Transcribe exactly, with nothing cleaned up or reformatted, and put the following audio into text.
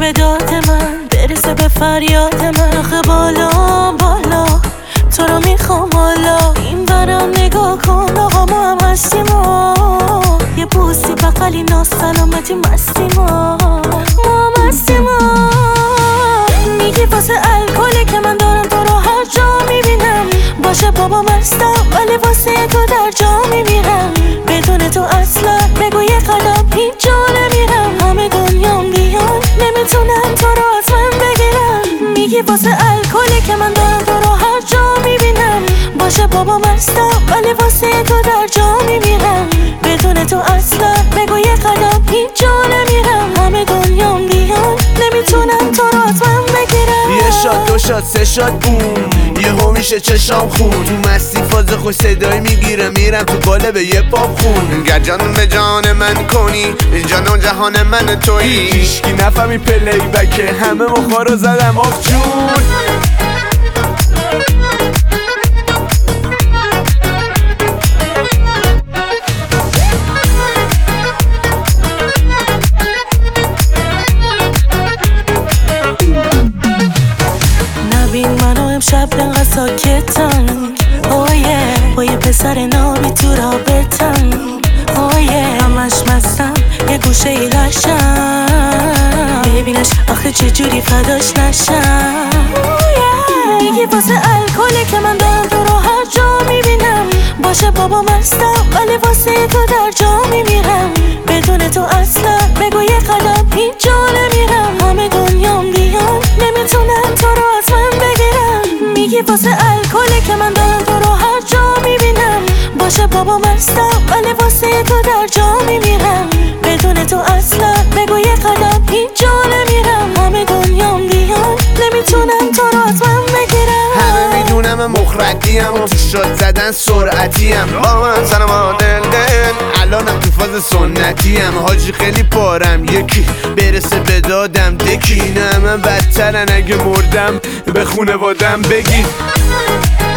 به داد من، برسه به فریاد من. آخه بالا بالا تو رو میخوام حالا، این برم نگاه کن آقا ما هم هستیم و یه بوسی بغلی ناز سلامتی مستیم و ما هم هستیم و میگی واسه الکلی که من دارم تو رو هر جا میبینم. باشه بابا مستم ولی واسه تو در جا میمیرم. بدون تو اصلا بگو یه قدم هیچ جا نمیرم. همه دنیام بیان نمیتونن تو رو از من بگیرم. میگی واسه الکلی که من دارم تو رو هر جا میبینم. باشه بابا مستم ولی واسه تو در جا میمیرم. بدون تو اصلا بگو یه قدم هیچ جا نمیرم. همه دنیام بیان نمیتونن تو رو از من بگیرم. یه شاد دو شاد سه شاد بوم یه همیشه چشام خون تو مستی فاز خوش صدایی میگیره میرم تو قالب یه پاپ خون. گر جان به جان من کنی جان و جهان من تویی. هیشکی نفهمی پلی بکه همه مخا رو زدم آف جون. نبین منو امشب انقدر ساکتم اوه با یه پسر نابی تو رابطم اوه همش مستم یه گوشه ای لشم ببینش آخه چجوری فداش نشم. میگی واسه الکلی که من دارم تو رو هر جا میبینم. باشه بابا مستم ولی واسه تو در جا میمیرم. بدون تو اصلا بگو یه قدم هیچ جا نمیرم. همه دنیام بیان نمیتونن تو رو از من بگیرم. میگی واسه الکلی که من دارم تو رو هر جا میبینم. باشه بابا مستم ولی واسه تو در جا میمیرم. بدون تو اصلا بگو یه قدم هیچ جا نمیرم. همه دنیام بیان نمیتونن تو رو از من بگیرم. همه میدونم مخردیم و تو شاد زدن سرعتیم. با من سلام دل دل الانم تو فاز سنتیم. حاجی خیلی پارم یکی برسه به دادم دکی. نه من بدترن اگه مردم به خونوادم بگی.